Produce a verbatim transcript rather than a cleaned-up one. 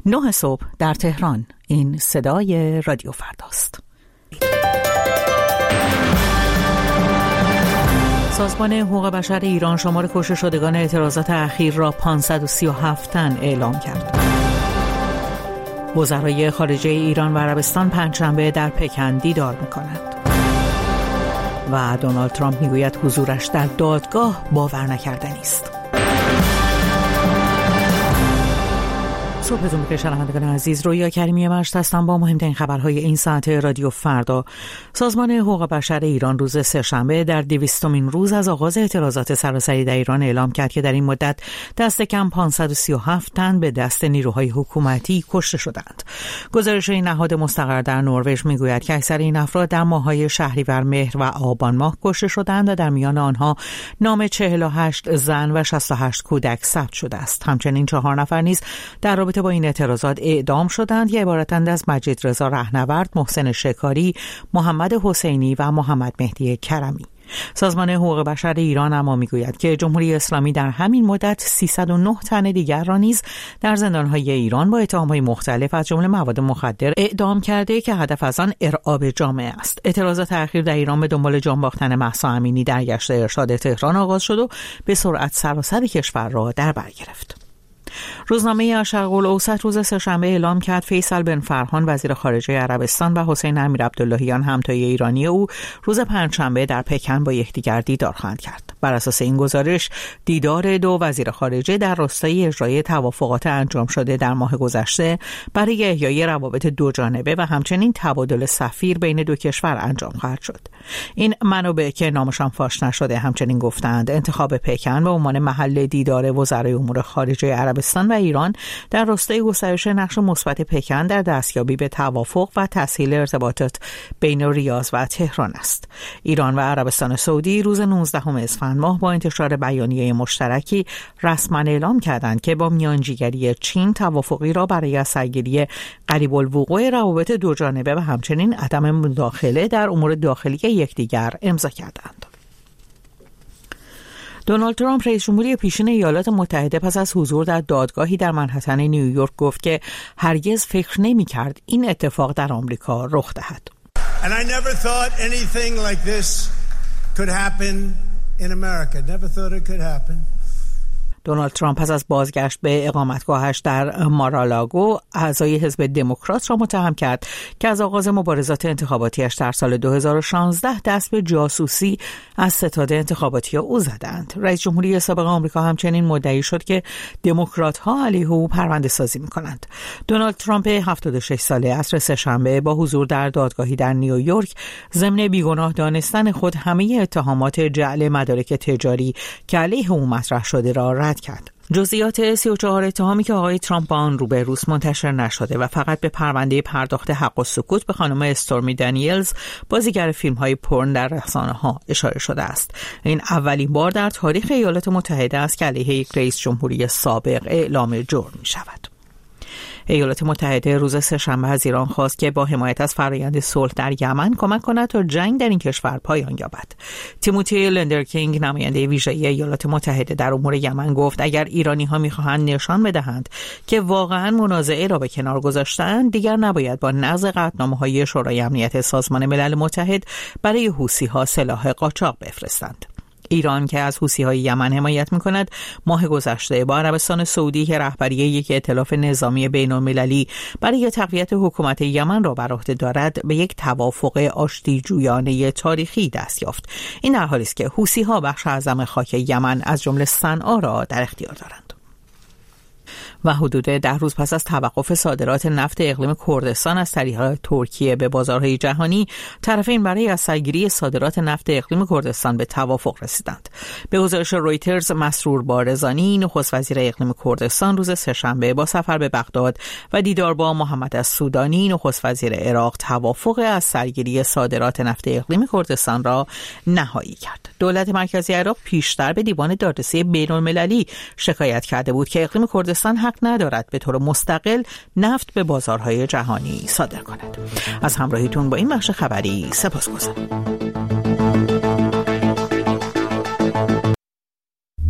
نه صبح در تهران. این صدای رادیو فرداست. سازمان حقوق بشر ایران شمار کشته شدگان اعتراضات اخیر را پانصد و سی و هفت تن اعلام کرد. وزرای خارجه ایران و عربستان پنجشنبه در پکن دیدار می‌کنند. و دونالد ترامپ میگوید حضورش در دادگاه باور نکردنی است. صبحتون بخیر شنوندگان عزیز، رویا کریمی مشت هستم با مهمترین خبرهای این ساعت رادیو فردا. سازمان حقوق بشر ایران روز سه‌شنبه در دویستمین روز از آغاز اعتراضات سراسری در ایران اعلام کرد که در این مدت دست کم پانصد و سی و هفت تن به دست نیروهای حکومتی کشته شدند. گزارش این نهاد مستقر در نروژ میگوید که اکثر این افراد در ماه‌های شهریور، مهر و آبان ماه کشته شدند و در میان آنها نام چهل و هشت زن و شصت و هشت کودک ثبت شده است. همچنین چهار نفر نیز در رابطه با این اعتراضات اعدام شدند که عبارتند از مجید رضا رهنورد، محسن شکاری، محمد حسینی و محمد مهدی کرمی. سازمان حقوق بشر ایران اما میگوید که جمهوری اسلامی در همین مدت سیصد و نه تن دیگر را نیز در زندانهای ایران با اتهامهای مختلف از جمله مواد مخدر اعدام کرده که هدف از آن ارعاب جامعه است. اعتراضات اخیر در ایران به دنبال جان باختن مهسا امینی در گشت ارشاد تهران آغاز شد و به سرعت سراسر کشور را در بر گرفت. روزنامه الشرق الاوسط روز سه‌شنبه اعلام کرد فیصل بن فرحان وزیر خارجه عربستان و حسین امیر عبداللهیان همتای ایرانی او روز پنجشنبه در پکن با یکدیگر دیدار خواهند کرد. بر اساس این گزارش دیدار دو وزیر خارجه در راستای اجرای توافقات انجام شده در ماه گذشته برای احیای روابط دو جانبه و همچنین تبادل سفیر بین دو کشور انجام خواهد شد. این منابع که نامشان فاش نشده همچنین گفتند انتخاب پکن به عنوان محل دیدار وزرای امور خارجه عربستان و ایران در راستای گسترش نقش مثبت پکن در دستیابی به توافق و تسهیل ارتباطات بین ریاض و تهران است. ایران و عربستان سعودی روز نوزدهم اسفند ماه با انتشار بیانیه مشترکی رسما اعلام کردند که با میانجیگری چین توافقی را برای سرگیری قریب الوقوع روابط دو جانبه و همچنین عدم مداخله در امور داخلی یکدیگر امضا کردند. دونالد ترامپ رئیس جمهوری پیشین ایالات متحده پس از حضور در دادگاهی در منهتن نیویورک گفت که هرگز فکر نمی‌کرد این اتفاق در آمریکا رخ دهد. And I never thought anything like this could happen in America. Never thought it could happen. دونالد ترامپ پس از بازگشت به اقامتگاهش در مارالاگو اعضای حزب دموکرات را متهم کرد که از آغاز مبارزات انتخاباتیش در سال دو هزار و شانزده دست به جاسوسی از ستاد انتخاباتی او زدند. رئیس جمهوری سابق آمریکا همچنین مدعی شد که دموکرات‌ها علیه او پرونده سازی می‌کنند. دونالد ترامپ هفتاد و شش ساله عصر سه‌شنبه با حضور در دادگاهی در نیویورک ضمن بیگناه دانستن خود همه اتهامات جعل مدارک تجاری که علیه او مطرح شده را رد کرد. جزئیات سی و چهار اتهامی که آقای ترامپ با آن روبروست منتشر نشده و فقط به پرونده پرداخت حق و سکوت به خانم استورمی دانیلز بازیگر فیلم‌های پورن در رسانه‌ها اشاره شده است. این اولین بار در تاریخ ایالات متحده است که علیه یک رئیس جمهوری سابق اعلام جرم می‌شود. ایالات متحده روز سه‌شنبه از ایران خواست که با حمایت از فرآیند صلح در یمن کمک کند تا جنگ در این کشور پایان یابد. تیموتی لندرکینگ نماینده ویژه ایالات متحده در امور یمن گفت اگر ایرانی‌ها می‌خواهند نشان بدهند که واقعاً منازعه را به کنار گذاشتند، دیگر نباید با نقض قطعنامه‌های شورای امنیت سازمان ملل متحد برای حوثی‌ها سلاح قاچاق بفرستند. ایران که از حوثی‌های یمن حمایت می‌کند، ماه گذشته با عربستان سعودی که رهبری یک ائتلاف نظامی بین‌المللی برای تقویت حکومت یمن را بر عهده دارد، به یک توافق آشتی‌جویانه تاریخی دست یافت. این در حالی است که حوثی‌ها بخش اعظم خاک یمن از جمله صنعا را در اختیار دارند. و حدود ده روز پس از توقف صادرات نفت اقلیم کردستان از طریق ترکیه به بازارهای جهانی، طرفین برای از سرگیری صادرات نفت اقلیم کردستان به توافق رسیدند. به گزارش رویترز، مسرور بارزانی، نخست وزیر اقلیم کردستان، روز سه‌شنبه با سفر به بغداد و دیدار با محمد السودانی، نخست وزیر عراق، توافق از سرگیری صادرات نفت اقلیم کردستان را نهایی کرد. دولت مرکزی عراق پیشتر به دیوان دادرسی بین‌المللی شکایت کرده بود که اقلیم کردستان حق ندارد به طور مستقل نفت به بازارهای جهانی صادر کند. از همراهیتون با این بخش خبری سپاسگزارم.